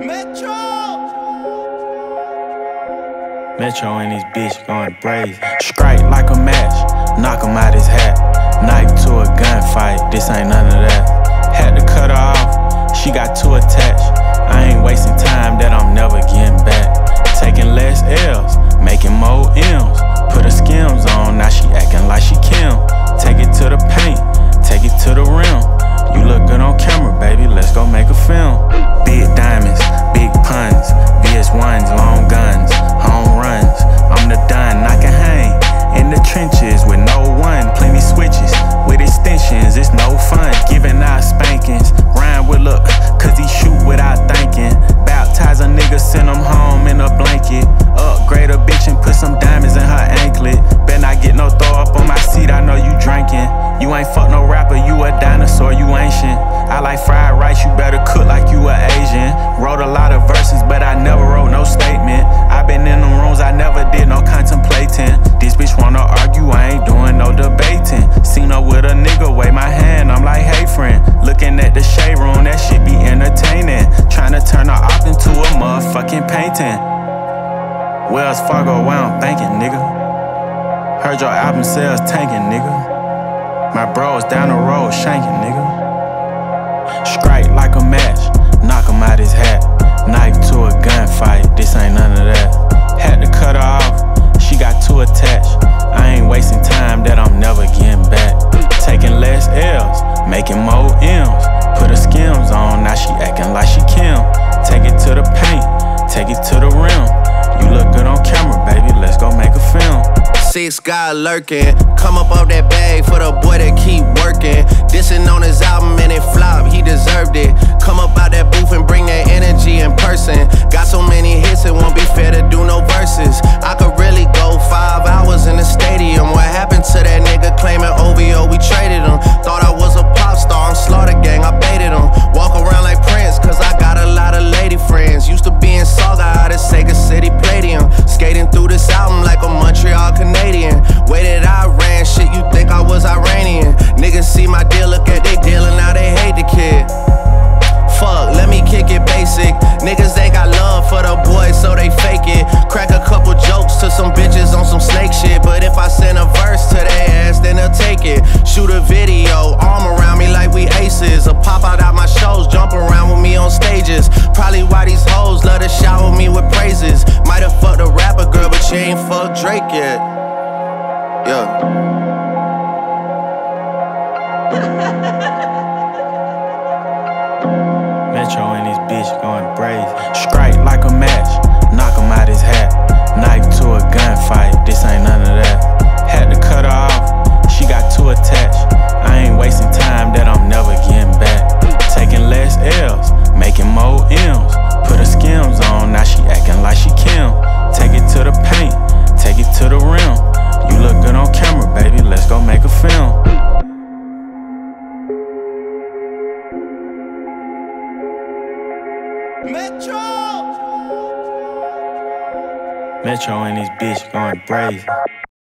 Metro and this bitch going brazen. Strike like a match, knock him out his hat. Knife to a gunfight, this ain't none of that. Had to cut her off, she got too attached. I ain't wasting time that I'm never getting back. Taking less L's, making more M's. Put her skims on, now she acting like she Kim. Take it to the paint, take it to the rim. You look good on camera, baby, let's go make a film. Big diamonds, big puns, VS1s, long guns, home runs. I'm the done, I can hang in the trenches with no one. Plenty switches with extensions, it's no fun. Giving out spankings, Ryan with look, cause he shoot without thinking. Baptize a nigga, send him home in a blanket. Upgrade a bitch and put some diamonds in her anklet. Bet not get no throw up on my seat, I know you drinking. You ain't fuck no rapper, you a dinosaur, you ancient. I like fried rice, you better cook like you a Asian. Wrote a lot of verses, but I never wrote no statement. I been in them rooms, I never did no contemplating. This bitch wanna argue, I ain't doing no debating. Seen her with a nigga, wave my hand, I'm like, hey friend. Looking at the shade room, that shit be entertaining. Tryna turn her op into a motherfucking painting. Wells Fargo, why I'm thinking, nigga. Heard your album sales tanking, nigga. My bros down the road shanking, nigga. Strike like a match, knock him out his hat. Knife to a gunfight, this ain't none of that. Had to cut her off, she got too attached. I ain't wasting time that I'm never getting back. Taking less L's, making more M's. Put her skims on, now she acting like she Kim. Take it to the paint, take it to the rim. You look good on camera, baby, let's go make a film. 6 guy lurking, come up off that bag for the boy that keep working. Dissing on his album and it flop, he deserved it. Come up out that booth and bring that energy in person. Got so many hits, it won't be fair to do no verses. I could really go 5 hours in the stadium. What happened to that nigga claiming OVO, we traded him. Thought I was a pop star, I'm Slaughter Gang, I baited him. Walk around like Prince, cause I got a lot of lady friends. Used to be in Saga out at Sega City Palladium. Skating through this album like a Montreal Canadian. Way that I ran, shit, you think I was Iranian. Niggas see my deal, look at they deal, and now they hate the kid. Fuck, let me kick it basic. Niggas ain't got love for the boys, so they fake it. Crack a couple jokes to some bitches on some snake shit. But if I send a verse to their ass, then they'll take it. Shoot a video, arm around me like we aces. Or pop out my shows, jump around with me on stages. Probably why these hoes love to shower me with praises. Might've fucked a rapper girl, but you ain't fucked Drake yet. Yeah. Metro and this bitch going brazen. Strike like a match, knock him out his hat. Knife to a gunfight, this ain't none of that. Had to cut her off, she got too attached. I ain't wasting time that I'm never getting back. Taking less L's, making more M's. Put her skims on, now she acting like she Kim. Take it to the paint, take it to the rim. You look good on camera, baby, let's go make a film. Metro and this bitch going brazen.